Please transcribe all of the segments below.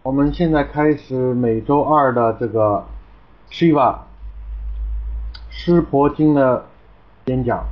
我们现在开始每周二的这个 Shiva 湿婆经的演讲。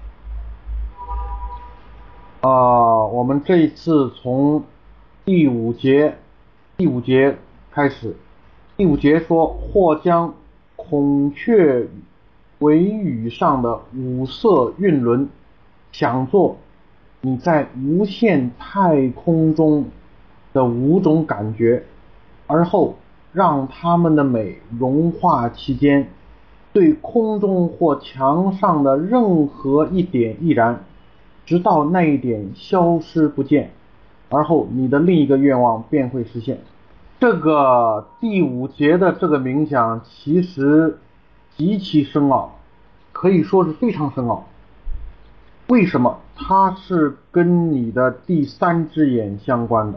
我们这一次从第五节开始。第五节说，或将孔雀尾羽上的五色韵轮想作你在无限太空中的五种感觉，而后让它们的美融化其间，对空中或墙上的任何一点亦然，直到那一点消失不见，而后你的另一个愿望便会实现。这个第五节的这个冥想其实极其深奥，可以说是非常深奥。为什么？它是跟你的第三只眼相关的。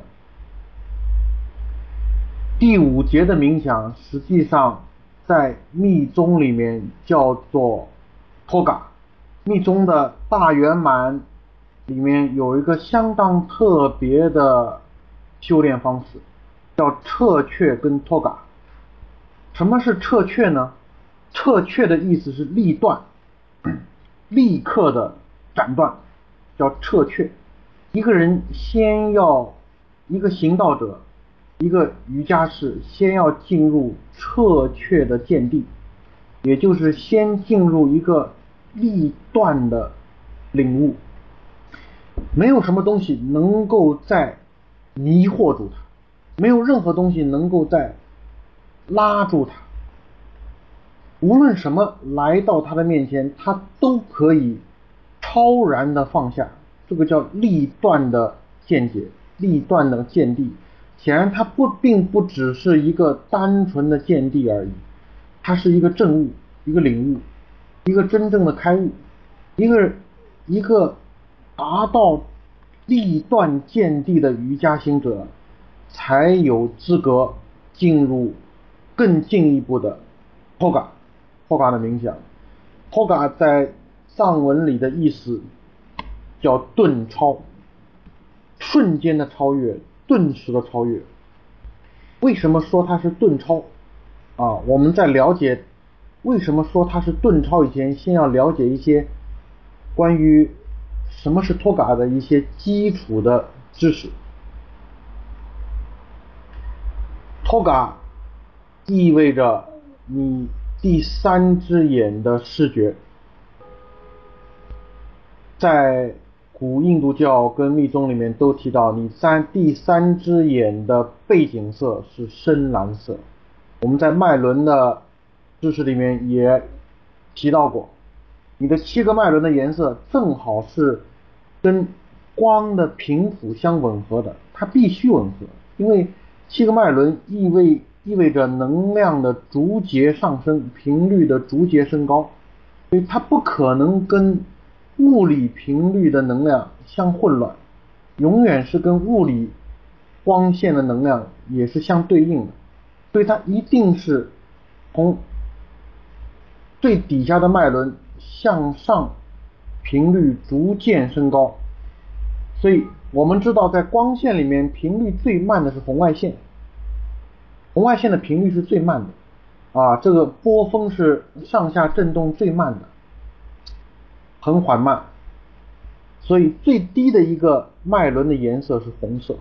第五节的冥想实际上在密宗里面叫做托嘎。密宗的大圆满里面有一个相当特别的修炼方式，叫彻却跟托嘎。什么是彻却呢？彻却的意思是立断，立刻的斩断，叫彻却。一个人先要，一个行道者，一个瑜伽士先要进入彻却的见地，也就是先进入一个立断的领悟。没有什么东西能够再迷惑住他，没有任何东西能够再拉住他，无论什么来到他的面前，他都可以超然的放下。这个叫立断的见解，立断的见地。显然它并不只是一个单纯的见地而已，它是一个证悟，一个领悟，一个真正的开悟，一个达到立断见地的瑜伽行者才有资格进入更进一步的Toga的冥想。Toga 在藏文里的意思叫顿超，瞬间的超越，顿时的超越。为什么说它是顿超我们在了解为什么说它是顿超以前，先要了解一些关于什么是Toga的一些基础的知识。Toga 意味着你第三只眼的视觉。在古印度教跟密宗里面都提到，你第三只眼的背景色是深蓝色。我们在脉轮的知识里面也提到过，你的7个脉轮的颜色正好是跟光的频谱相吻合的，它必须吻合，因为7个脉轮意味着能量的逐节上升，频率的逐节升高，所以它不可能跟物理频率的能量相混乱，永远是跟物理光线的能量也是相对应的，所以它一定是从最底下的脉轮向上频率逐渐升高。所以我们知道在光线里面频率最慢的是红外线，红外线的频率是最慢的这个波峰是上下振动最慢的，很缓慢，所以最低的一个脉轮的颜色是红色。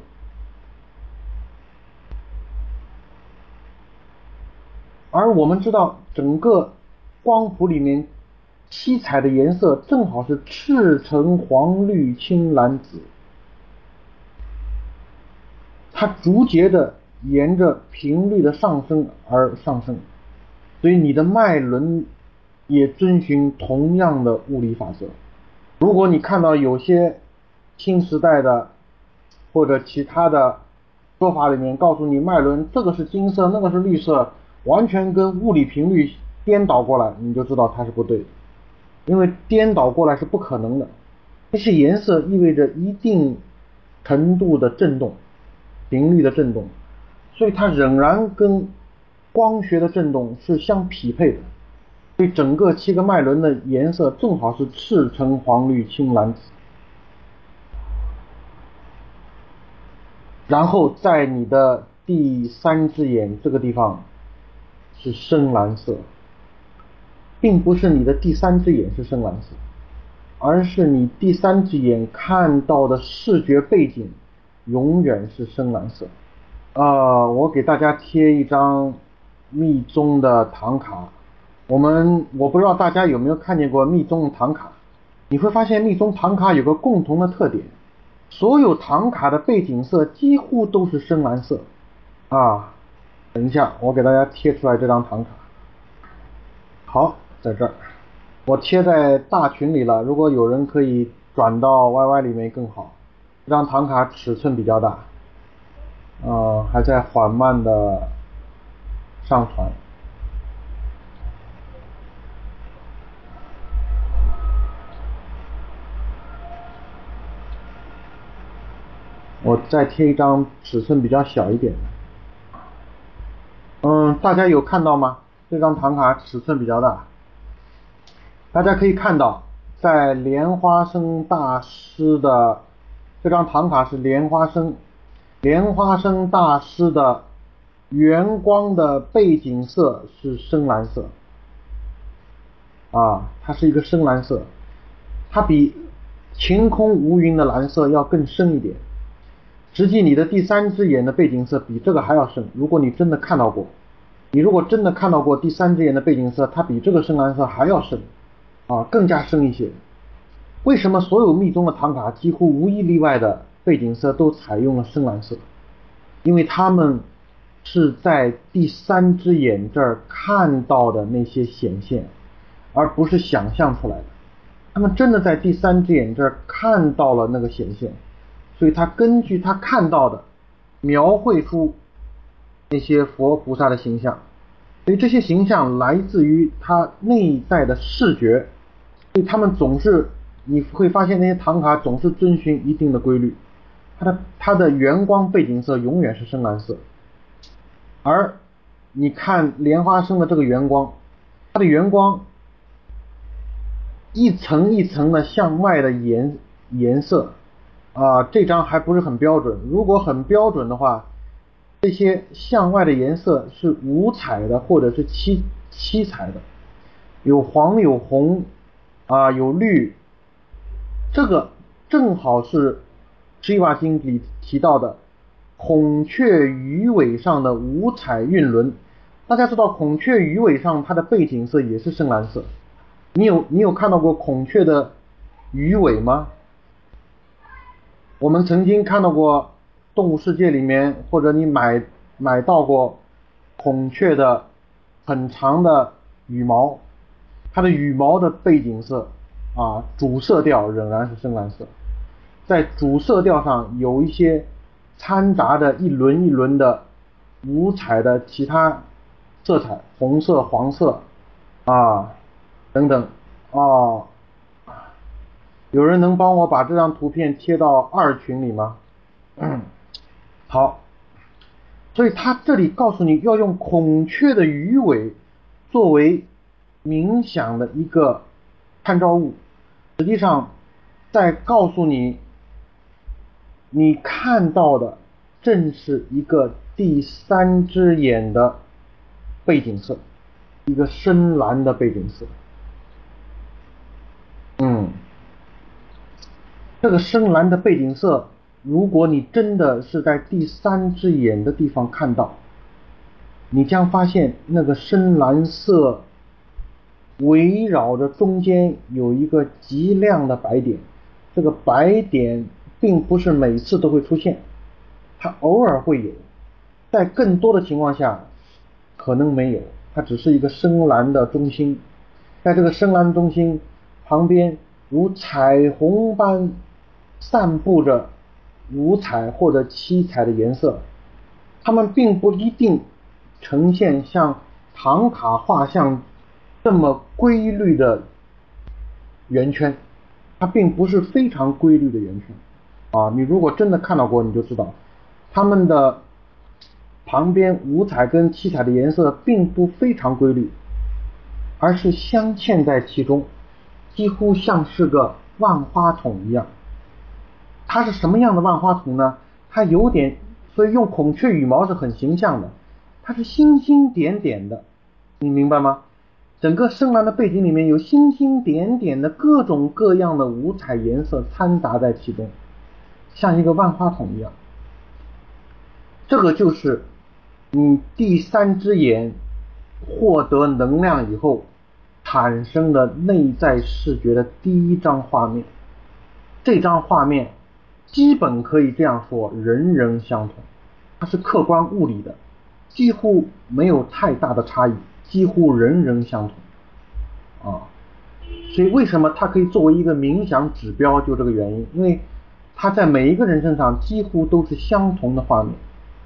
而我们知道整个光谱里面七彩的颜色正好是赤橙黄绿青蓝紫，它逐节的沿着频率的上升而上升，所以你的脉轮也遵循同样的物理法则。如果你看到有些新时代的或者其他的说法里面告诉你脉轮这个是金色那个是绿色，完全跟物理频率颠倒过来，你就知道它是不对的，因为颠倒过来是不可能的。这些颜色意味着一定程度的振动，频率的振动，所以它仍然跟光学的振动是相匹配的。所以整个7个脉轮的颜色正好是赤橙黄绿青蓝紫。然后在你的第三只眼这个地方是深蓝色，并不是你的第三只眼是深蓝色，而是你第三只眼看到的视觉背景永远是深蓝色。我给大家贴一张密宗的唐卡，我不知道大家有没有看见过密宗的唐卡，你会发现密宗唐卡有个共同的特点，所有唐卡的背景色几乎都是深蓝色。等一下，我给大家贴出来这张唐卡。好，在这儿，我贴在大群里了，如果有人可以转到 YY 里面更好。这张唐卡尺寸比较大，还在缓慢的上传。我再贴一张尺寸比较小一点的。大家有看到吗？这张唐卡尺寸比较大，大家可以看到，在莲花生大师的这张唐卡是莲花生大师的圆光的背景色是深蓝色，它是一个深蓝色，它比晴空无云的蓝色要更深一点。实际你的第三只眼的背景色比这个还要深，如果你真的看到过，第三只眼的背景色，它比这个深蓝色还要深，更加深一些。为什么所有密宗的唐卡几乎无一例外的背景色都采用了深蓝色？因为他们是在第三只眼这儿看到的那些显现，而不是想象出来的。他们真的在第三只眼这儿看到了那个显现，所以他根据他看到的描绘出那些佛菩萨的形象，所以这些形象来自于他内在的视觉，所以他们你会发现那些唐卡总是遵循一定的规律，它的圆光背景色永远是深蓝色，而你看莲花生的这个圆光，它的圆光一层一层的向外的颜色，这张还不是很标准，如果很标准的话，这些向外的颜色是五彩的或者是七彩的，有黄有红有绿，这个正好是释迦经里提到的孔雀鱼尾上的五彩晕轮。大家知道孔雀鱼尾上它的背景色也是深蓝色，你有看到过孔雀的鱼尾吗？我们曾经看到过动物世界里面，或者你买到过孔雀的很长的羽毛，它的羽毛的背景色主色调仍然是深蓝色，在主色调上有一些掺杂着一轮一轮的五彩的其他色彩，红色、黄色等等有人能帮我把这张图片贴到2群里吗？好，所以他这里告诉你要用孔雀的鱼尾作为冥想的一个参照物，实际上在告诉你，你看到的正是一个第三只眼的背景色，一个深蓝的背景色。这个深蓝的背景色，如果你真的是在第三只眼的地方看到，你将发现那个深蓝色围绕着中间有一个极亮的白点，这个白点并不是每次都会出现，它偶尔会有，在更多的情况下可能没有，它只是一个深蓝的中心，在这个深蓝中心旁边如彩虹般散布着五彩或者七彩的颜色，它们并不一定呈现像唐卡画像这么规律的圆圈，它并不是非常规律的圆圈你如果真的看到过，你就知道它们的旁边五彩跟七彩的颜色并不非常规律，而是镶嵌在其中，几乎像是个万花筒一样。它是什么样的万花筒呢？它有点所以用孔雀羽毛是很形象的，它是星星点点的，你明白吗？整个深蓝的背景里面有星星点点的各种各样的五彩颜色掺杂在其中，像一个万花筒一样。这个就是你第三只眼获得能量以后产生的内在视觉的第一张画面。这张画面基本可以这样说，人人相同，它是客观物理的，几乎没有太大的差异，几乎人人相同啊。所以为什么它可以作为一个冥想指标，就这个原因，因为它在每一个人身上几乎都是相同的画面。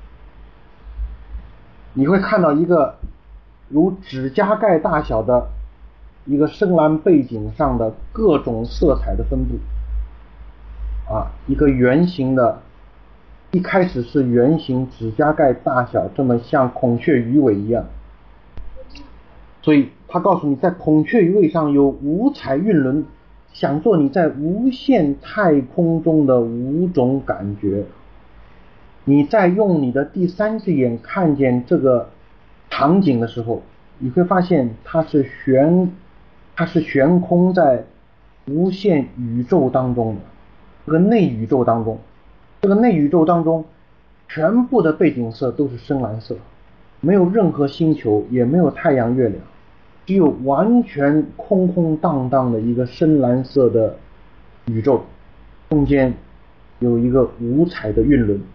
你会看到一个如指甲盖大小的一个深蓝背景上的各种色彩的分布一个圆形的，一开始是圆形指甲盖大小，这么像孔雀鱼尾一样。所以他告诉你，在孔雀鱼尾上有五彩晕轮，想做你在无限太空中的五种感觉。你在用你的第三只眼看见这个场景的时候，你会发现它是悬空在无限宇宙当中的这个内宇宙当中。这个内宇宙当中全部的背景色都是深蓝色，没有任何星球，也没有太阳月亮，只有完全空空荡荡的一个深蓝色的宇宙，中间有一个五彩的晕轮，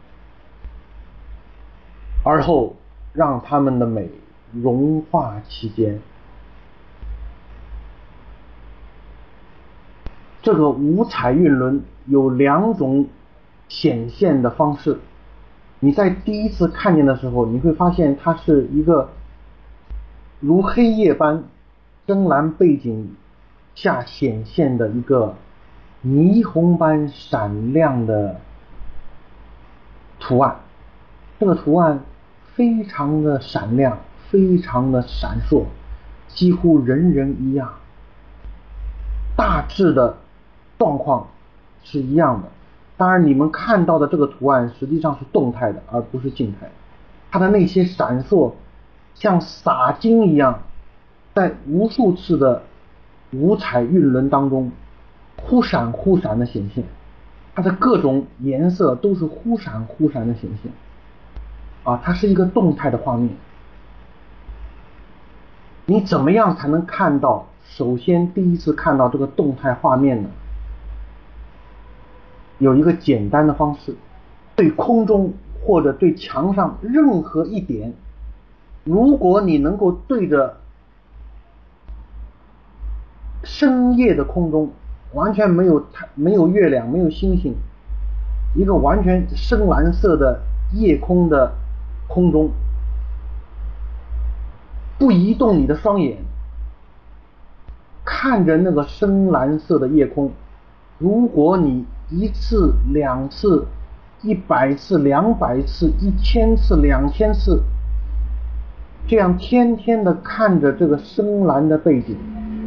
而后让它们的美融化其间。这个五彩晕轮有两种显现的方式。你在第一次看见的时候，你会发现它是一个如黑夜般深蓝背景下显现的一个霓虹般闪亮的图案。这个图案非常的闪亮，非常的闪烁，几乎人人一样，大致的状况是一样的。当然你们看到的这个图案实际上是动态的，而不是静态的。它的那些闪烁像洒金一样，在无数次的五彩晕轮当中忽闪忽闪的显现，它的各种颜色都是忽闪忽闪的显现它是一个动态的画面。你怎么样才能看到？首先第一次看到这个动态画面呢，有一个简单的方式，对空中或者对墙上任何一点，如果你能够对着深夜的空中，完全没有月亮，没有星星，一个完全深蓝色的夜空的空中，不移动你的双眼，看着那个深蓝色的夜空，如果你一次、两次、100次、200次、1000次、2000次，这样天天的看着这个深蓝的背景，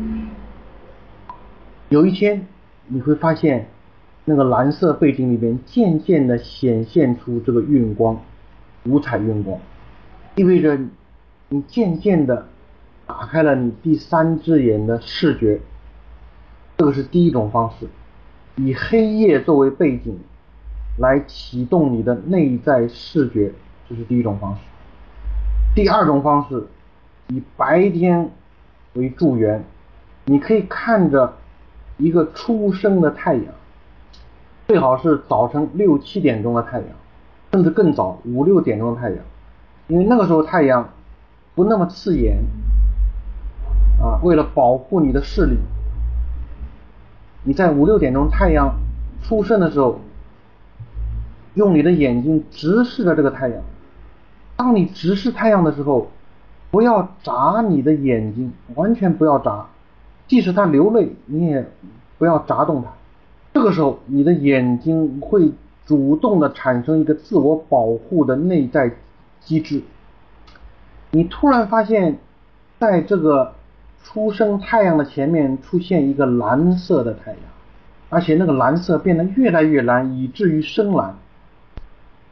有一天你会发现，那个蓝色背景里面渐渐的显现出这个晕光，五彩晕光，意味着你渐渐的打开了你第三只眼的视觉。这个是第一种方式，以黑夜作为背景来启动你的内在视觉，这是第一种方式。第二种方式，以白天为助缘，你可以看着一个初升的太阳，最好是早晨6、7点钟的太阳，甚至更早5、6点钟的太阳，因为那个时候太阳不那么刺眼为了保护你的视力，你在5、6点钟太阳出生的时候，用你的眼睛直视着这个太阳。当你直视太阳的时候，不要眨你的眼睛，完全不要眨，即使它流泪，你也不要眨动它。这个时候你的眼睛会主动的产生一个自我保护的内在机制。你突然发现在这个出生太阳的前面出现一个蓝色的太阳，而且那个蓝色变得越来越蓝，以至于深蓝。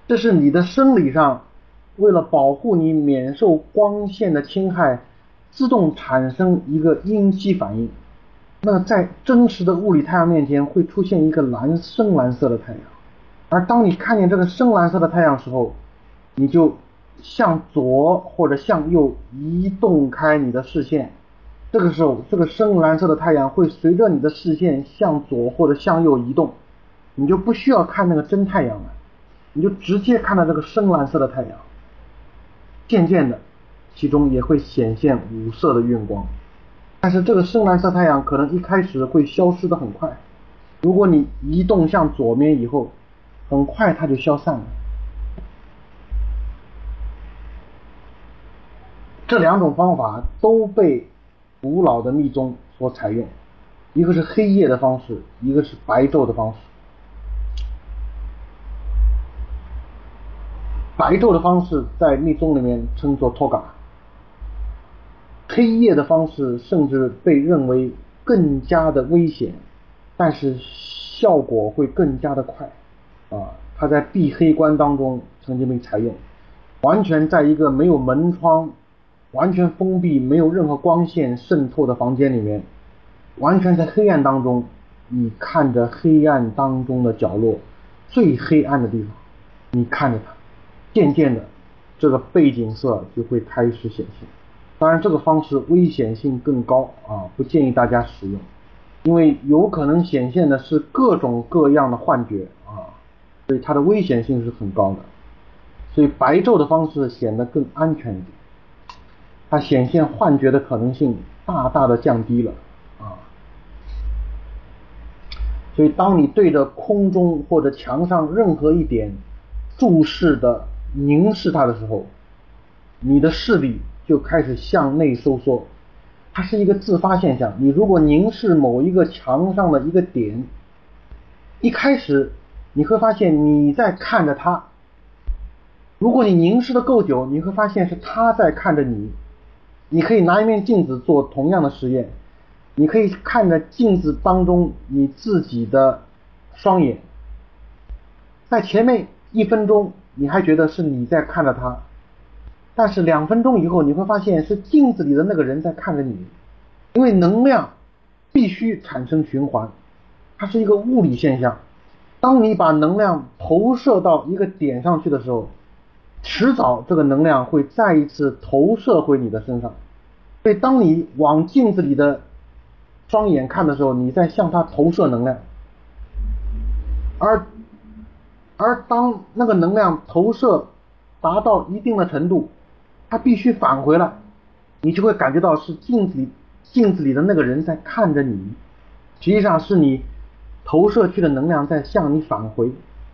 这是你的生理上为了保护你免受光线的侵害，自动产生一个应激反应。那在真实的物理太阳面前会出现一个深蓝色的太阳，而当你看见这个深蓝色的太阳时候，你就向左或者向右移动开你的视线。这个时候，这个深蓝色的太阳会随着你的视线向左或者向右移动，你就不需要看那个真太阳了，你就直接看到这个深蓝色的太阳。渐渐的，其中也会显现五色的晕光。但是这个深蓝色太阳可能一开始会消失的很快，如果你移动向左面以后，很快它就消散了。这两种方法都被古老的密宗所采用，一个是黑夜的方式，一个是白昼的方式。白昼的方式在密宗里面称作托嘎，黑夜的方式甚至被认为更加的危险，但是效果会更加的快它在闭黑关当中曾经被采用，完全在一个没有门窗、完全封闭、没有任何光线渗透的房间里面，完全在黑暗当中，你看着黑暗当中的角落，最黑暗的地方，你看着它，渐渐的这个背景色就会开始显现。当然这个方式危险性更高不建议大家使用，因为有可能显现的是各种各样的幻觉所以它的危险性是很高的。所以白昼的方式显得更安全一点，它显现幻觉的可能性大大的降低了所以当你对着空中或者墙上任何一点注视的凝视它的时候，你的视力就开始向内收缩，它是一个自发现象。你如果凝视某一个墙上的一个点，一开始你会发现你在看着它，如果你凝视的够久，你会发现是它在看着你。你可以拿一面镜子做同样的实验，你可以看着镜子当中你自己的双眼，在前面1分钟你还觉得是你在看着它，但是2分钟以后你会发现是镜子里的那个人在看着你。因为能量必须产生循环，它是一个物理现象。当你把能量投射到一个点上去的时候，迟早这个能量会再一次投射回你的身上。所以当你往镜子里的双眼看的时候，你在向它投射能量，而当那个能量投射达到一定的程度，它必须返回来，你就会感觉到是镜子里的那个人在看着你，实际上是你投射去的能量在向你返回，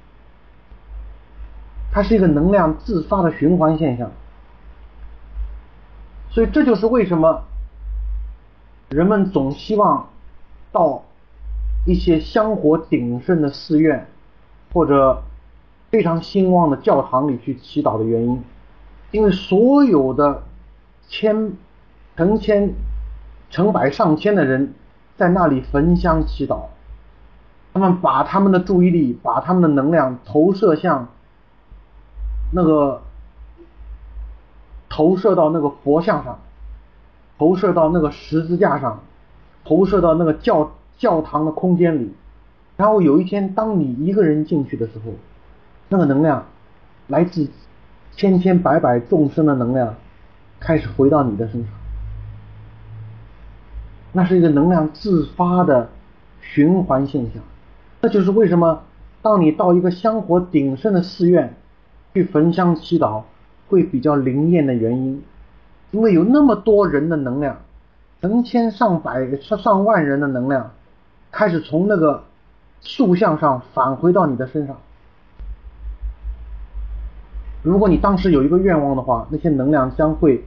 它是一个能量自发的循环现象。所以这就是为什么人们总希望到一些香火鼎盛的寺院或者非常兴旺的教堂里去祈祷的原因。因为所有的成千成百上千的人在那里焚香祈祷，他们把他们的注意力，把他们的能量投射到那个佛像上，投射到那个十字架上，投射到那个教堂的空间里。然后有一天当你一个人进去的时候，那个能量来自千千百百众生的能量开始回到你的身上，那是一个能量自发的循环现象。这就是为什么当你到一个香火鼎盛的寺院去焚香祈祷会比较灵验的原因。因为有那么多人的能量，成千上百上万人的能量开始从那个塑像上返回到你的身上。如果你当时有一个愿望的话，那些能量将会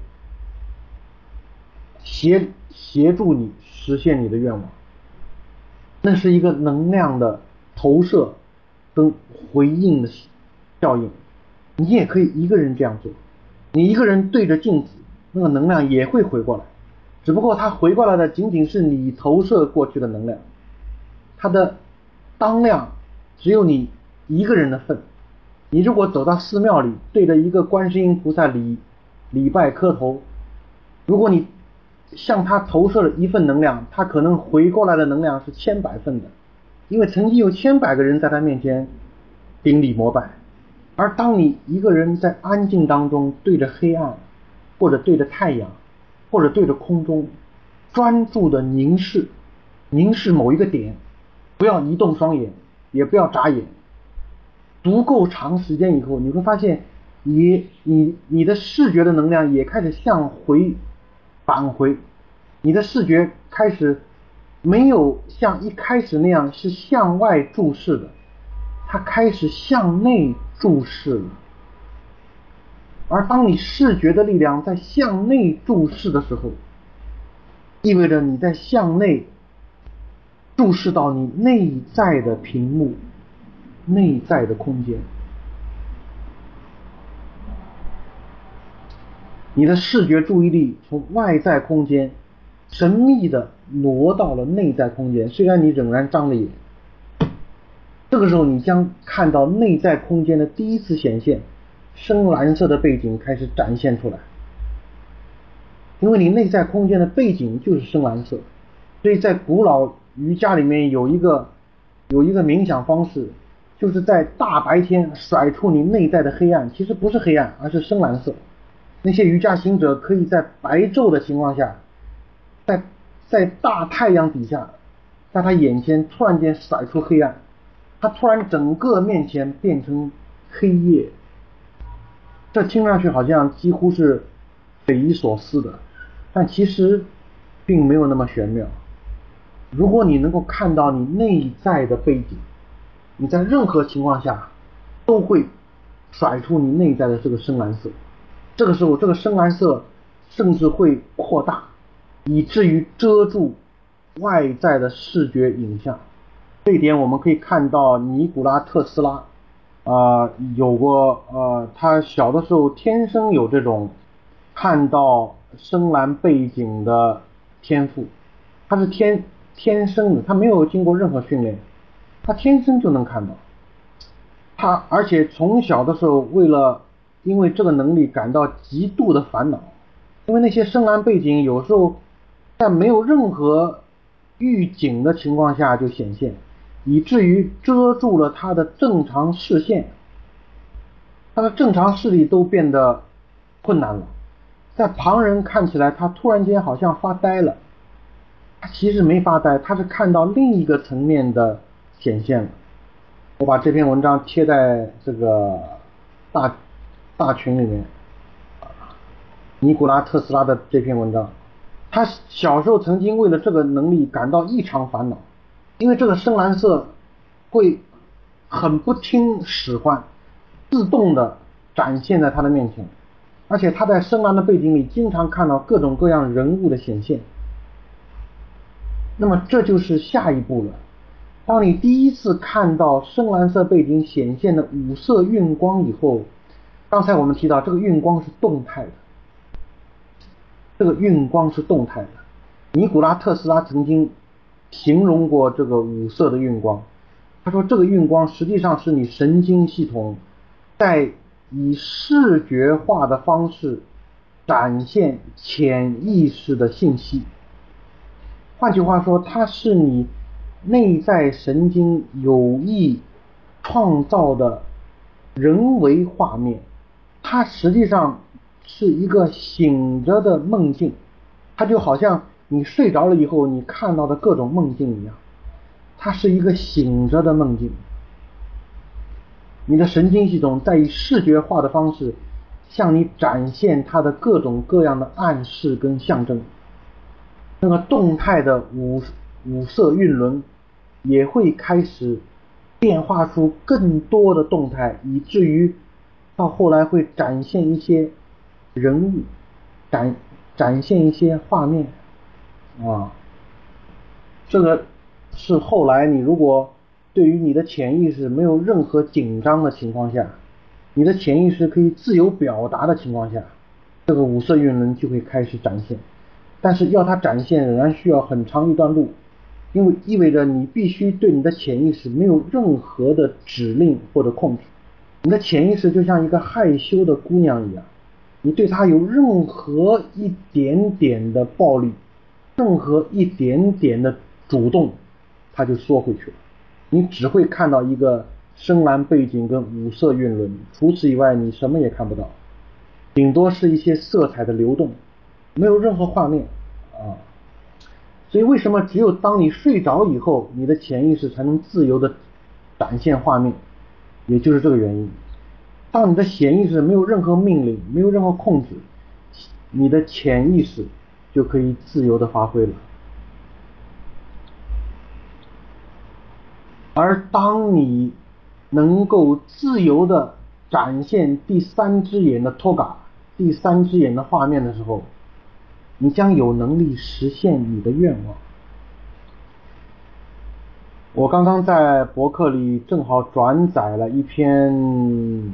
协助你实现你的愿望。那是一个能量的投射跟回应的效应。你也可以一个人这样做，你一个人对着镜子，那个能量也会回过来，只不过它回过来的仅仅是你投射过去的能量，它的当量只有你一个人的份， 你如果走到寺庙里，对着一个观世音菩萨礼拜磕头，如果你向他投射了一份能量，他可能回过来的能量是千百份的，因为曾经有千百个人在他面前顶礼膜拜。而当你一个人在安静当中，对着黑暗，或者对着太阳，或者对着空中，专注的凝视某一个点，不要移动双眼，也不要眨眼，足够长时间以后，你会发现你的视觉的能量也开始返回，你的视觉开始没有像一开始那样是向外注视的，它开始向内注视了。而当你视觉的力量在向内注视的时候，意味着你在向内注视到你内在的屏幕，内在的空间。你的视觉注意力从外在空间神秘的挪到了内在空间，虽然你仍然张了眼。这个时候你将看到内在空间的第一次显现，深蓝色的背景开始展现出来。因为你内在空间的背景就是深蓝色，所以在古老瑜伽里面有一个冥想方式，就是在大白天甩出你内在的黑暗，其实不是黑暗，而是深蓝色。那些瑜伽行者可以在白昼的情况下，在大太阳底下，在他眼前突然间甩出黑暗，他突然整个面前变成黑夜。这听上去好像几乎是匪夷所思的，但其实并没有那么玄妙。如果你能够看到你内在的背景，你在任何情况下都会甩出你内在的这个深蓝色。这个时候这个深蓝色甚至会扩大，以至于遮住外在的视觉影像。这一点我们可以看到尼古拉特斯拉有过他小的时候天生有这种看到深蓝背景的天赋，他是天生的，他没有经过任何训练，他天生就能看到。他而且从小的时候因为这个能力感到极度的烦恼，因为那些深蓝背景有时候在没有任何预警的情况下就显现，以至于遮住了他的正常视线，他的正常视力都变得困难了。在旁人看起来他突然间好像发呆了，他其实没发呆，他是看到另一个层面的显现了。我把这篇文章贴在这个大群里面，尼古拉特斯拉的这篇文章。他小时候曾经为了这个能力感到异常烦恼，因为这个深蓝色会很不听使唤，自动的展现在他的面前，而且他在深蓝的背景里经常看到各种各样人物的显现。那么这就是下一步了。当你第一次看到深蓝色背景显现的五色晕光以后，刚才我们提到这个晕光是动态的，尼古拉特斯拉曾经形容过这个五色的晕光，他说这个晕光实际上是你神经系统在以视觉化的方式展现潜意识的信息。换句话说，它是你内在神经有意创造的人为画面，它实际上是一个醒着的梦境，它就好像你睡着了以后你看到的各种梦境一样，它是一个醒着的梦境。你的神经系统在以视觉化的方式向你展现它的各种各样的暗示跟象征。那个动态的五色晕轮也会开始变化出更多的动态，以至于到后来会展现一些人物，展现一些画面这个是后来你如果对于你的潜意识没有任何紧张的情况下，你的潜意识可以自由表达的情况下，这个五色晕轮就会开始展现。但是要它展现仍然需要很长一段路，因为意味着你必须对你的潜意识没有任何的指令或者控制， 你的潜意识就像一个害羞的姑娘一样，你对她有任何一点点的暴力，任何一点点的主动，她就缩回去了。你只会看到一个深蓝背景跟五色晕轮，除此以外你什么也看不到，顶多是一些色彩的流动，没有任何画面啊。所以为什么只有当你睡着以后，你的潜意识才能自由的展现画面，也就是这个原因。当你的潜意识没有任何命令，没有任何控制，你的潜意识就可以自由的发挥了。而当你能够自由的展现第三只眼的托嘎，第三只眼的画面的时候，你将有能力实现你的愿望。我刚刚在博客里正好转载了一篇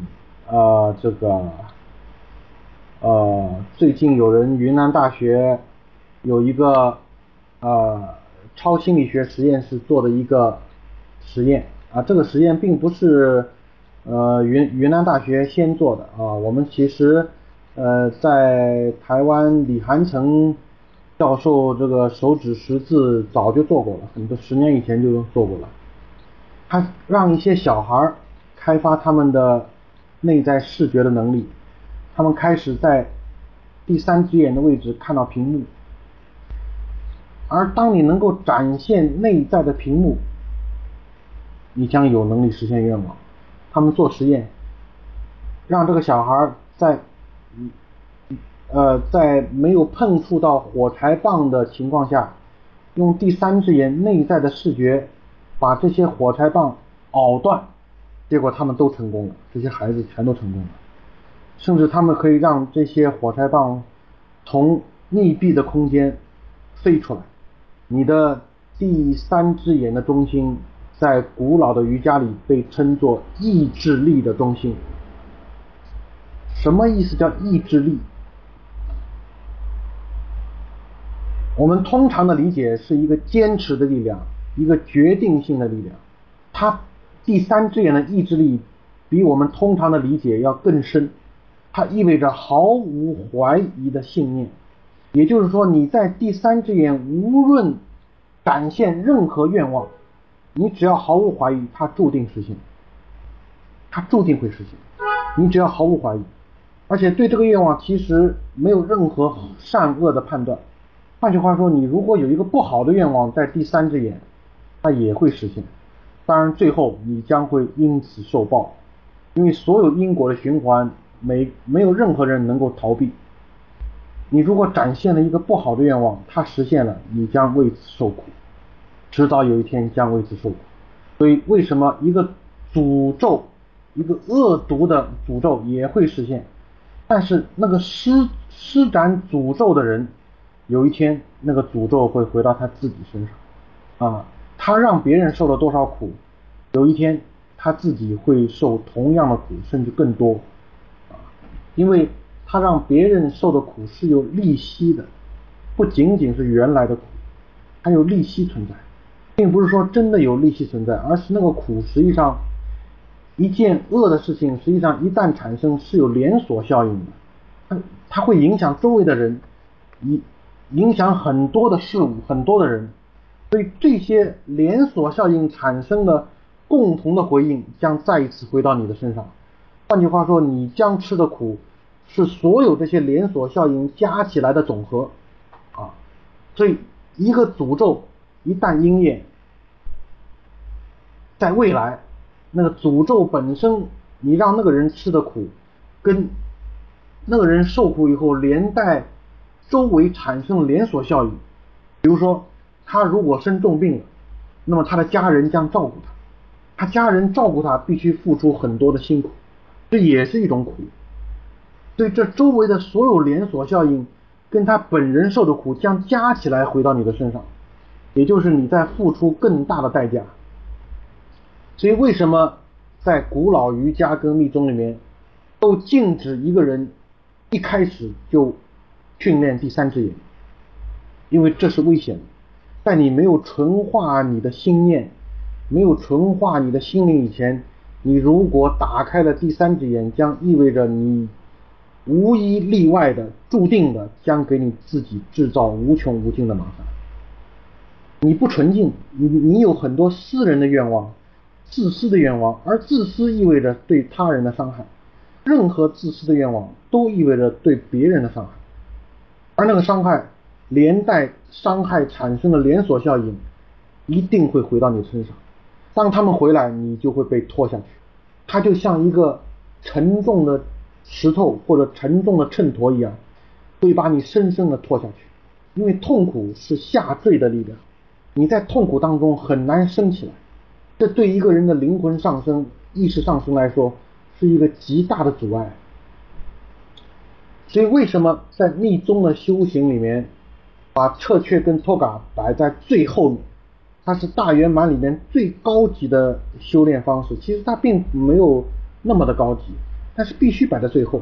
最近有人云南大学有一个超心理学实验室做的一个实验啊，这个实验并不是云南大学先做的啊，我们其实在台湾李寒城教授这个手指识字早就做过了，很多10年以前就做过了。他让一些小孩开发他们的内在视觉的能力，他们开始在第三只眼的位置看到屏幕，而当你能够展现内在的屏幕，你将有能力实现愿望。他们做实验，让这个小孩在没有碰触到火柴棒的情况下，用第三只眼内在的视觉把这些火柴棒咬断，结果他们都成功了，这些孩子全都成功了，甚至他们可以让这些火柴棒从密闭的空间飞出来。你的第三只眼的中心在古老的瑜伽里被称作意志力的中心。什么意思叫意志力？我们通常的理解是一个坚持的力量，一个决定性的力量。它第三只眼的意志力比我们通常的理解要更深，它意味着毫无怀疑的信念。也就是说，你在第三只眼无论展现任何愿望，你只要毫无怀疑，它注定实现，它注定会实现，你只要毫无怀疑，而且对这个愿望其实没有任何善恶的判断。换句话说，你如果有一个不好的愿望在第三只眼，它也会实现，当然最后你将会因此受报，因为所有因果的循环没有任何人能够逃避。你如果展现了一个不好的愿望，它实现了，你将为此受苦，迟早有一天将为此受苦。所以为什么一个诅咒，一个恶毒的诅咒也会实现，但是那个施展诅咒的人，有一天那个诅咒会回到他自己身上啊，他让别人受了多少苦，有一天他自己会受同样的苦，甚至更多啊，因为他让别人受的苦是有利息的，不仅仅是原来的苦，还有利息存在，并不是说真的有利息存在，而是那个苦实际上一件恶的事情，实际上一旦产生是有连锁效应的，它会影响周围的人，影响很多的事物，很多的人，所以这些连锁效应产生的共同的回应将再一次回到你的身上。换句话说，你将吃的苦是所有这些连锁效应加起来的总和啊。所以一个诅咒一旦应验，在未来那个诅咒本身，你让那个人吃的苦跟那个人受苦以后连带周围产生连锁效应，比如说他如果生重病了，那么他的家人将照顾他，他家人照顾他必须付出很多的辛苦，这也是一种苦。所以这周围的所有连锁效应跟他本人受的苦将加起来回到你的身上，也就是你在付出更大的代价。所以为什么在古老瑜伽跟密宗里面都禁止一个人一开始就训练第三只眼？因为这是危险的，在你没有纯化你的心念，没有纯化你的心灵以前， 你如果打开了第三只眼，将意味着你无一例外的注定的将给你自己制造无穷无尽的麻烦。你不纯净，你有很多私人的愿望，自私的愿望，而自私意味着对他人的伤害，任何自私的愿望都意味着对别人的伤害，而那个伤害连带伤害产生的连锁效应一定会回到你身上，当他们回来，你就会被拖下去，它就像一个沉重的石头或者沉重的秤砣一样，会把你深深的拖下去。因为痛苦是下坠的力量，你在痛苦当中很难升起来，这对一个人的灵魂上升、意识上升来说是一个极大的阻碍。所以为什么在密宗的修行里面把彻却跟托嘎摆在最后面，它是大圆满里面最高级的修炼方式，其实它并没有那么的高级，但是必须摆在最后。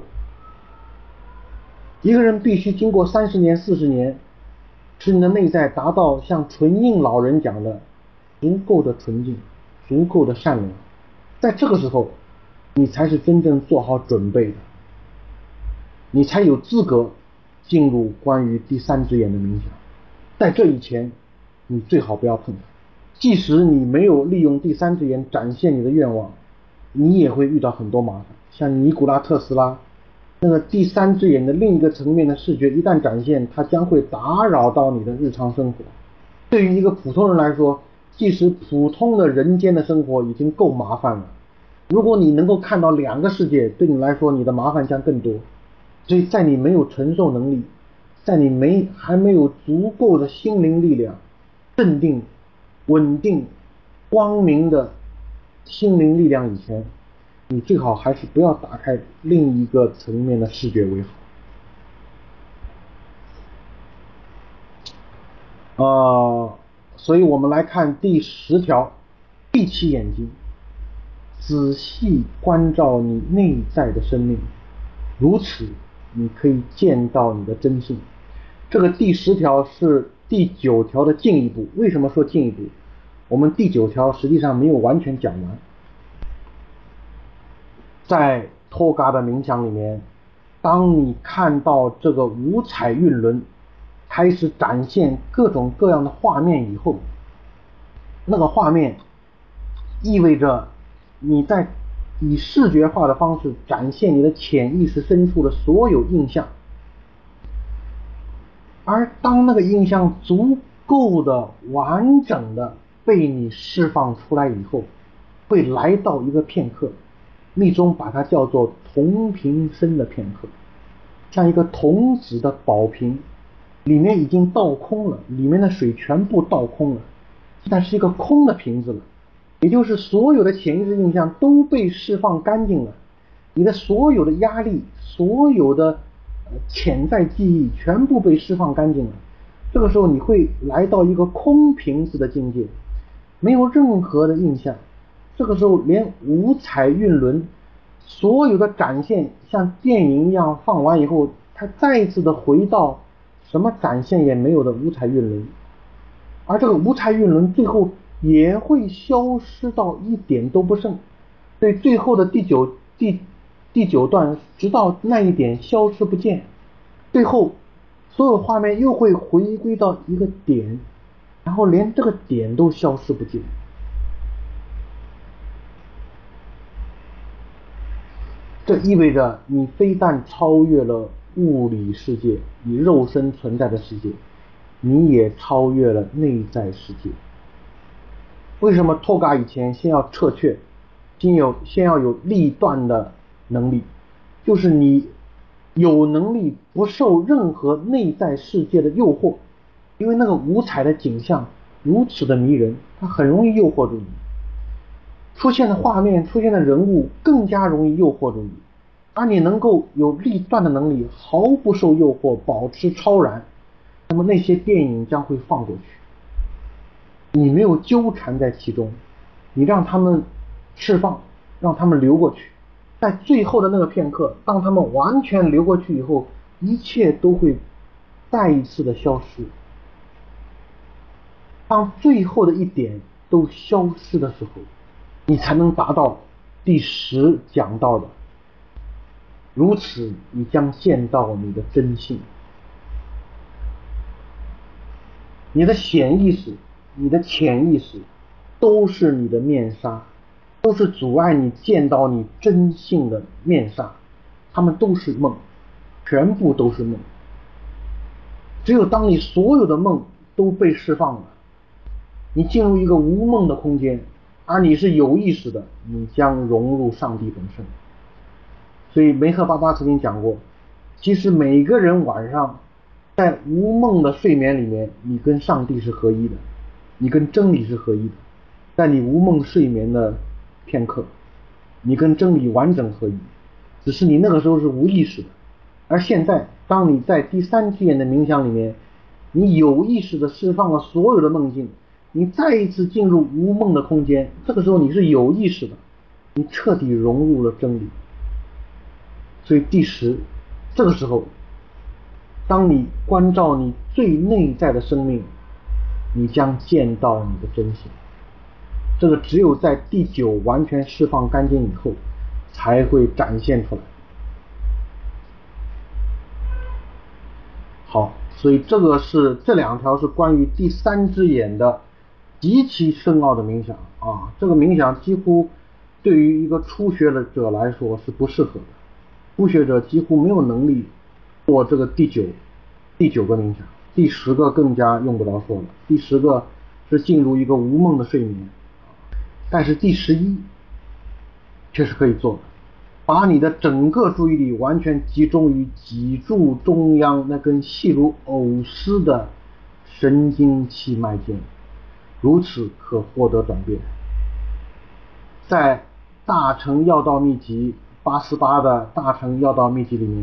一个人必须经过30年40年，使你的内在达到像纯印老人讲的足够的纯净，足够的善良，在这个时候你才是真正做好准备的，你才有资格进入关于第三只眼的冥想。在这以前你最好不要碰它，即使你没有利用第三只眼展现你的愿望，你也会遇到很多麻烦。像尼古拉特斯拉，那个第三只眼的另一个层面的视觉一旦展现，它将会打扰到你的日常生活。对于一个普通人来说，即使普通的人间的生活已经够麻烦了，如果你能够看到2个世界，对你来说你的麻烦将更多。所以在你没有承受能力，在你还没有足够的心灵力量，镇定、稳定、光明的心灵力量以前，你最好还是不要打开另一个层面的视觉为好。所以我们来看第10条，闭起眼睛，仔细关照你内在的生命，如此你可以见到你的真性。这个第10条是第9条的进一步。为什么说进一步？我们第9条实际上没有完全讲完。在托嘎的冥想里面，当你看到这个五彩韵轮开始展现各种各样的画面以后，那个画面意味着你在以视觉化的方式展现你的潜意识深处的所有印象，而当那个印象足够的完整的被你释放出来以后，会来到一个片刻，密宗把它叫做铜瓶身的片刻，像一个铜质的宝瓶，里面已经倒空了，里面的水全部倒空了，但是一个空的瓶子了，也就是所有的潜意识印象都被释放干净了，你的所有的压力，所有的潜在记忆全部被释放干净了。这个时候你会来到一个空瓶子的境界，没有任何的印象。这个时候连五彩韵轮所有的展现像电影一样放完以后，它再一次的回到什么展现也没有的五彩韵轮，而这个五彩韵轮最后也会消失到一点都不剩。所以最后的第九段，直到那一点消失不见，最后所有画面又会回归到一个点，然后连这个点都消失不见。这意味着你非但超越了物理世界，你肉身存在的世界，你也超越了内在世界。为什么托嘎以前先要彻却，先要有立断的能力，就是你有能力不受任何内在世界的诱惑，因为那个五彩的景象如此的迷人，它很容易诱惑住你，出现的画面，出现的人物更加容易诱惑住你，而你能够有立断的能力，毫不受诱惑，保持超然，那么那些电影将会放过去，你没有纠缠在其中，你让他们释放，让他们流过去，在最后的那个片刻，当他们完全流过去以后，一切都会再一次的消失。当最后的一点都消失的时候，你才能达到第10讲到的，如此你将见到你的真性。你的显意识、你的潜意识都是你的面纱，都是阻碍你见到你真性的面纱，它们都是梦，全部都是梦。只有当你所有的梦都被释放了，你进入一个无梦的空间，而你是有意识的，你将融入上帝本身。所以梅赫巴巴曾经讲过，其实每个人晚上在无梦的睡眠里面，你跟上帝是合一的，你跟真理是合一的。在你无梦睡眠的片刻，你跟真理完整合一，只是你那个时候是无意识的。而现在当你在第3只眼的冥想里面，你有意识的释放了所有的梦境，你再一次进入无梦的空间，这个时候你是有意识的，你彻底融入了真理。所以第10，这个时候当你关照你最内在的生命，你将见到你的真性。这个只有在第9完全释放干净以后才会展现出来。好，所以这2条是关于第3只眼的极其深奥的冥想啊，这个冥想几乎对于一个初学者来说是不适合的，初学者几乎没有能力做这个第9个冥想，第10个更加用不着说了，第10个是进入一个无梦的睡眠，但是第11却是可以做的，把你的整个注意力完全集中于脊柱中央那根细如藕丝的神经气脉间，如此可获得转变。在大乘要道秘籍88的大乘要道秘籍里面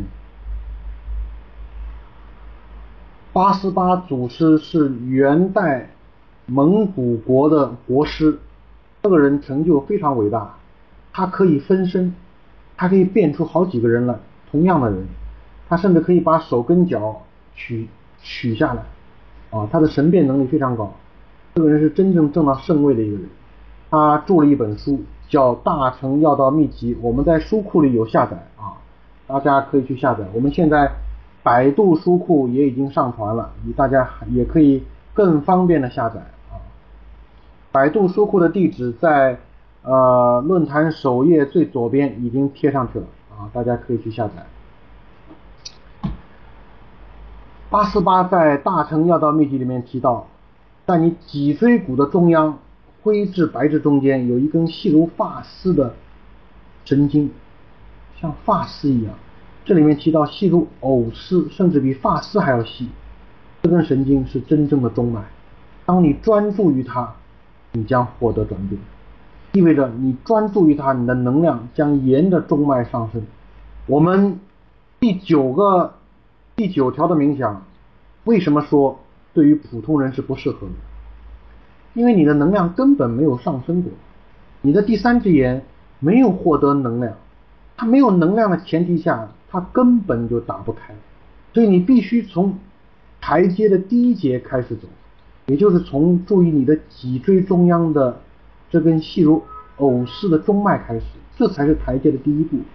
，88祖师是元代蒙古国的国师，这个人成就非常伟大，他可以分身，他可以变出好几个人来，同样的人，他甚至可以把手跟脚取下来啊，他的神变能力非常高。这个人是真正证到圣位的一个人，他著了一本书叫《大乘要道秘籍》，我们在书库里有下载啊，大家可以去下载。我们现在百度书库也已经上传了，大家也可以更方便的下载啊。百度书库的地址在论坛首页最左边已经贴上去了啊，大家可以去下载。88在大乘要道秘籍里面提到，在你脊椎骨的中央灰质白质中间有一根细如发丝的神经，像发丝一样，这里面提到细如藕丝，甚至比发丝还要细，这根神经是真正的中脉，当你专注于它，你将获得转变，意味着你专注于它，你的能量将沿着中脉上升。我们第9条的冥想为什么说对于普通人是不适合的？因为你的能量根本没有上升过，你的第3只眼没有获得能量，它没有能量的前提下，它根本就打不开，所以你必须从台阶的第1节开始走，也就是从注意你的脊椎中央的这根细如藕丝的中脉开始，这才是台阶的第1步。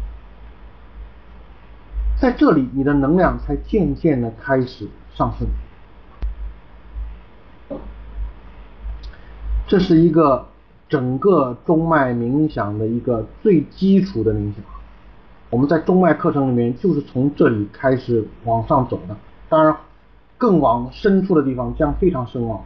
在这里你的能量才渐渐的开始上升。这是一个整个中脉冥想的一个最基础的冥想，我们在中脉课程里面就是从这里开始往上走的，当然更往深处的地方将非常深奥。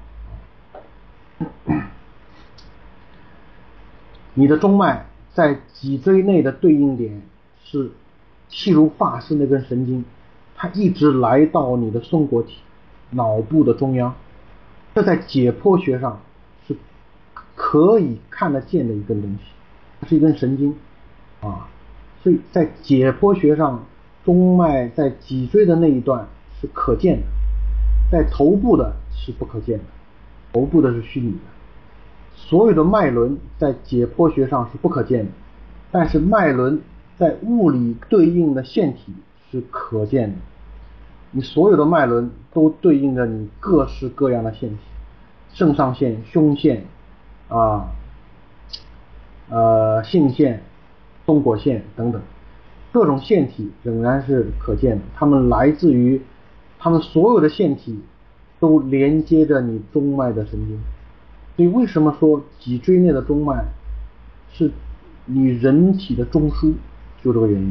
你的中脉在脊椎内的对应点是细如发丝那根神经，它一直来到你的松果体脑部的中央，这在解剖学上是可以看得见的一根东西，它是一根神经啊，所以在解剖学上，中脉在脊椎的那一段是可见的，在头部的是不可见的，头部的是虚拟的。所有的脉轮在解剖学上是不可见的，但是脉轮在物理对应的线体是可见的。你所有的脉轮都对应着你各式各样的线体，肾上腺、胸腺啊， 性腺、松果腺等等，各种腺体仍然是可见的，它们来自于它们所有的腺体都连接着你中脉的神经。所以为什么说脊椎内的中脉是你人体的中枢，就这个原因。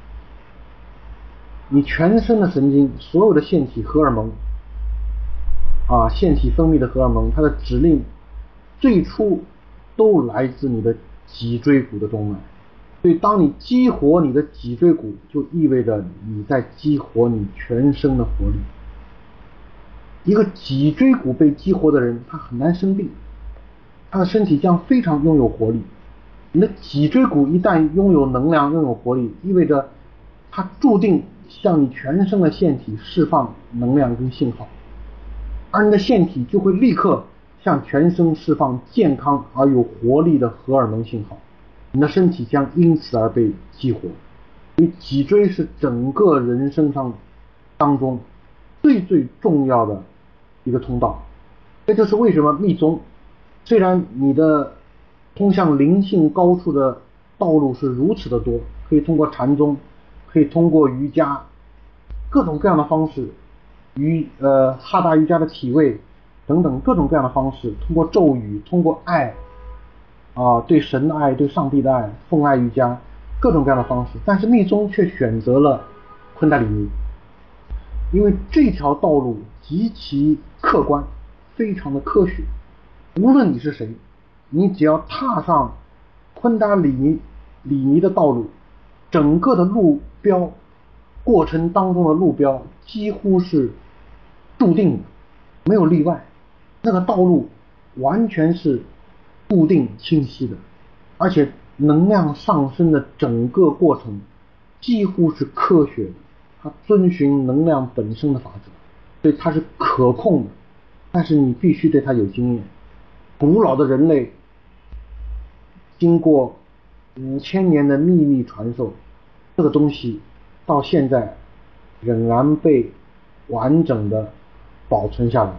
你全身的神经，所有的腺体荷尔蒙腺体分泌的荷尔蒙，它的指令最初都来自你的脊椎骨的中脉。所以当你激活你的脊椎骨，就意味着你在激活你全身的活力。一个脊椎骨被激活的人，他很难生病，他的身体将非常拥有活力。你的脊椎骨一旦拥有能量、拥有活力，意味着它注定向你全身的腺体释放能量跟信号，而你的腺体就会立刻向全身释放健康而有活力的荷尔蒙信号，你的身体将因此而被激活。因为脊椎是整个人生当中最重要的一个通道。这就是为什么密宗虽然你的通向灵性高处的道路是如此的多，可以通过禅宗，可以通过瑜伽，各种各样的方式，哈达瑜伽的体位等等各种各样的方式，通过咒语，通过爱对神的爱，对上帝的爱，奉爱瑜伽，各种各样的方式，但是密宗却选择了昆达里尼，因为这条道路极其客观，非常的科学。无论你是谁，你只要踏上昆达里尼的道路，整个的路标过程当中的路标几乎是注定的，没有例外。那个道路完全是固定清晰的，而且能量上升的整个过程几乎是科学的，它遵循能量本身的法则，所以它是可控的，但是你必须对它有经验。古老的人类经过5000年的秘密传授，这个东西到现在仍然被完整的保存下来。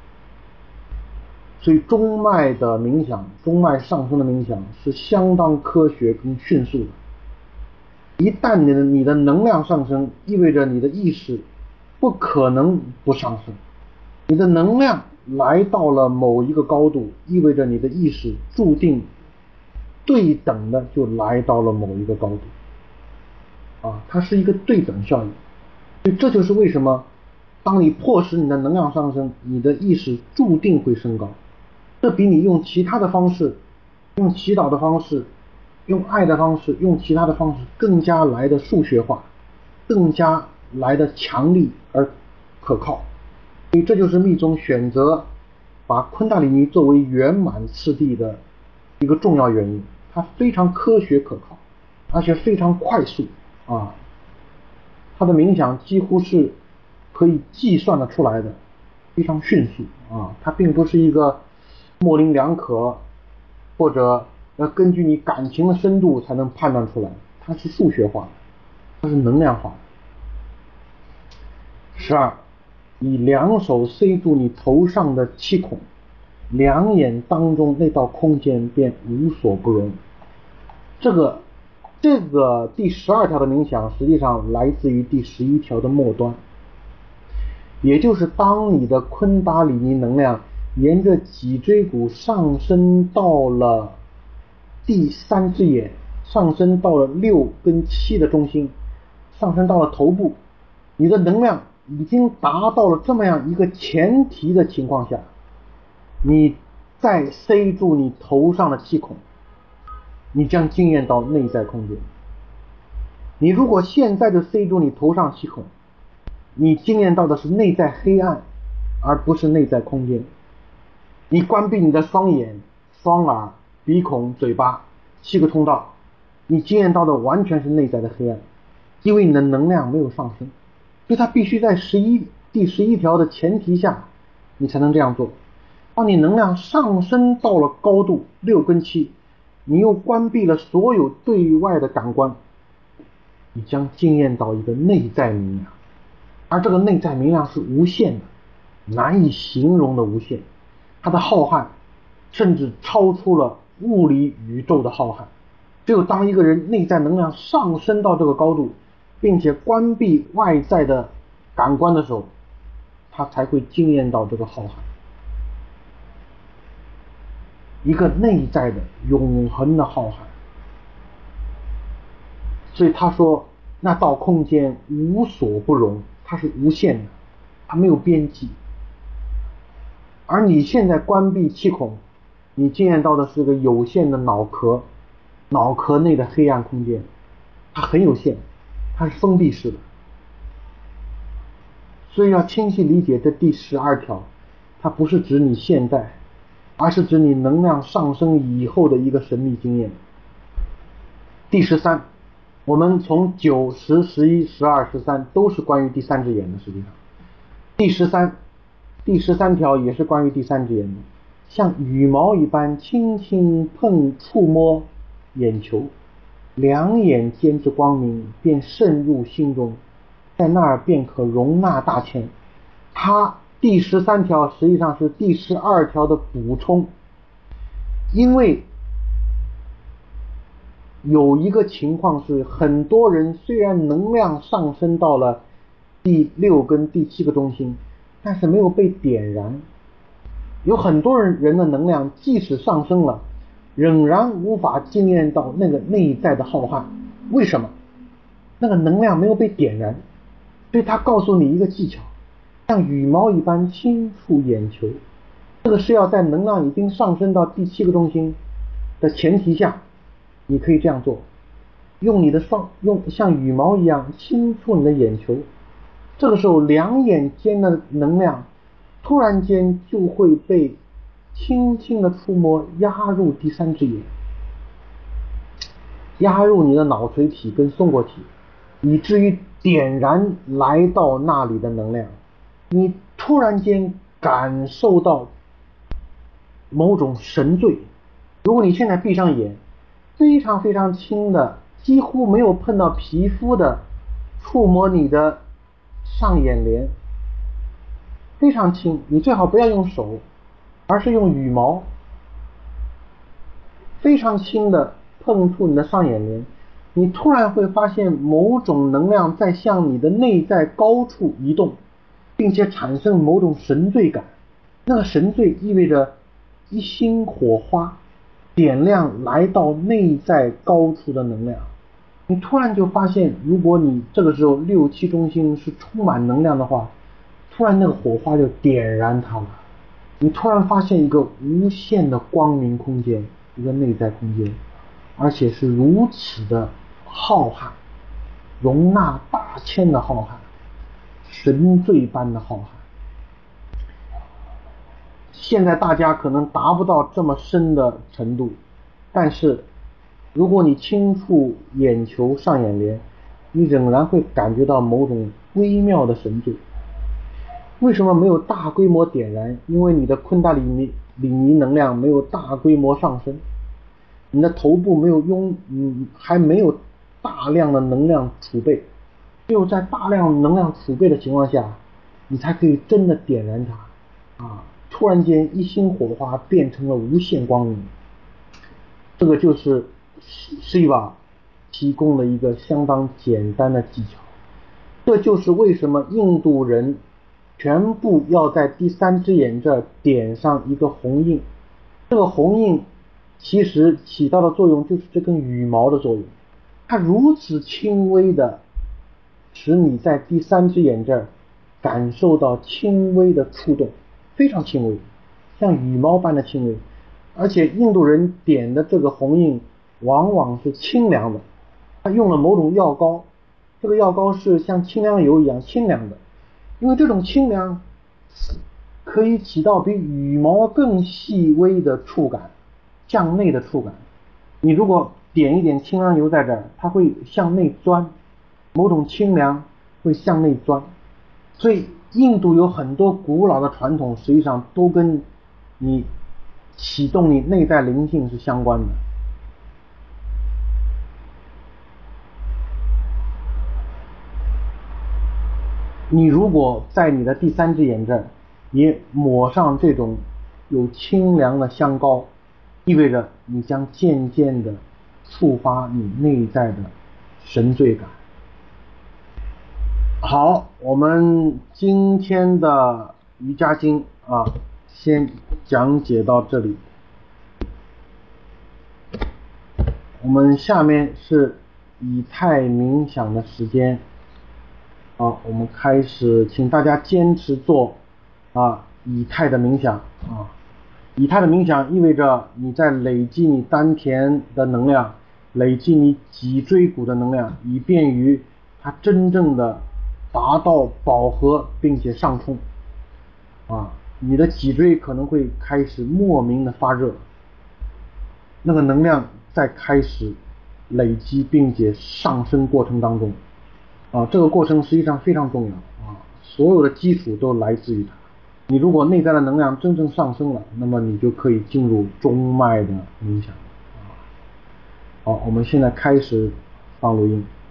所以中脉的冥想，中脉上升的冥想是相当科学跟迅速的。一旦你的能量上升，意味着你的意识不可能不上升。你的能量来到了某一个高度，意味着你的意识注定对等的就来到了某一个高度。它是一个对等效应。所以这就是为什么当你迫使你的能量上升，你的意识注定会升高。这比你用其他的方式，用祈祷的方式，用爱的方式，用其他的方式更加来的数学化，更加来的强力而可靠。所以这就是密宗选择把昆达里尼作为圆满次第的一个重要原因。它非常科学可靠，而且非常快速它的冥想几乎是可以计算得出来的，非常迅速它并不是一个模棱两可，或者要根据你感情的深度才能判断出来，它是数学化的，它是能量化的。12，以两手塞住你头上的七孔，两眼当中那道空间便无所不容。这个第12条的冥想实际上来自于第11条的末端，也就是当你的昆达里尼能量沿着脊椎骨上升到了第3只眼，上升到了6跟7的中心，上升到了头部，你的能量已经达到了这么样一个前提的情况下，你再塞住你头上的七孔，你将经验到内在空间。你如果现在就塞住你头上七孔，你经验到的是内在黑暗，而不是内在空间。你关闭你的双眼、双耳、鼻孔、嘴巴7个通道，你经验到的完全是内在的黑暗，因为你的能量没有上升。所以它必须在第11条的前提下，你才能这样做。当你能量上升到了高度6跟7，你又关闭了所有对外的感官，你将经验到一个内在明亮，而这个内在明亮是无限的，难以形容的无限，它的浩瀚甚至超出了物理宇宙的浩瀚。只有当一个人内在能量上升到这个高度，并且关闭外在的感官的时候，他才会经验到这个浩瀚，一个内在的永恒的浩瀚。所以他说那道空间无所不容，它是无限的，它没有边际。而你现在关闭气孔，你经验到的是个有限的脑壳，脑壳内的黑暗空间，它很有限，它是封闭式的。所以要清晰理解这第12条，它不是指你现在，而是指你能量上升以后的一个神秘经验。第13，我们从9、10、11、12、13都是关于第三只眼的。实际上第13条也是关于第三只眼的，像羽毛一般轻轻触摸眼球，两眼间之光明便渗入心中，在那儿便可容纳大千。它第13条实际上是第12条的补充，因为有一个情况是，很多人虽然能量上升到了第6跟第7个中心，但是没有被点燃。有很多人的能量即使上升了，仍然无法经验到那个内在的浩瀚。为什么？那个能量没有被点燃。所以他告诉你一个技巧，像羽毛一般轻触眼球，这个是要在能量已经上升到第7个中心的前提下，你可以这样做，用像羽毛一样轻触你的眼球，这个时候两眼间的能量突然间就会被轻轻的触摸压入第三只眼，压入你的脑髓体跟松果体，以至于点燃来到那里的能量。你突然间感受到某种神醉。如果你现在闭上眼，非常非常轻的，几乎没有碰到皮肤的触摸你的上眼帘，非常轻，你最好不要用手，而是用羽毛，非常轻的碰触你的上眼帘，你突然会发现某种能量在向你的内在高处移动，并且产生某种神醉感。那个神醉意味着一星火花点亮来到内在高处的能量。你突然就发现，如果你这个时候6、7中心是充满能量的话，突然那个火花就点燃它了。你突然发现一个无限的光明空间，一个内在空间，而且是如此的浩瀚，容纳大千的浩瀚，神醉般的浩瀚。现在大家可能达不到这么深的程度，但是如果你轻触眼球上眼帘，你仍然会感觉到某种微妙的神醉。为什么没有大规模点燃？因为你的昆达里尼能量没有大规模上升，你的头部还没有大量的能量储备，只有在大量能量储备的情况下，你才可以真的点燃它突然间一星火花变成了无限光明。这个就是Shiva提供了一个相当简单的技巧。这就是为什么印度人全部要在第三只眼这点上一个红印。这个红印其实起到的作用就是这根羽毛的作用，它如此轻微的使你在第三只眼这儿感受到轻微的触动，非常轻微，像羽毛般的轻微。而且印度人点的这个红印往往是清凉的，他用了某种药膏，这个药膏是像清凉油一样清凉的，因为这种清凉可以起到比羽毛更细微的触感，向内的触感。你如果点一点清凉油在这儿，它会向内钻，某种清凉会向内钻。所以印度有很多古老的传统，实际上都跟你启动你内在灵性是相关的。你如果在你的第三只眼这儿，你抹上这种有清凉的香膏， 意味着你将渐渐的触发你内在的神罪感。好，我们今天的瑜伽经先讲解到这里。我们下面是以太冥想的时间。好，我们开始，请大家坚持做以太的冥想以太的冥想意味着你在累积你丹田的能量，累积你脊椎骨的能量，以便于它真正的达到饱和并且上冲你的脊椎可能会开始莫名的发热，那个能量在开始累积并且上升过程当中这个过程实际上非常重要所有的基础都来自于它。你如果内在的能量真正上升了，那么你就可以进入中脉的冥想好，我们现在开始放录音。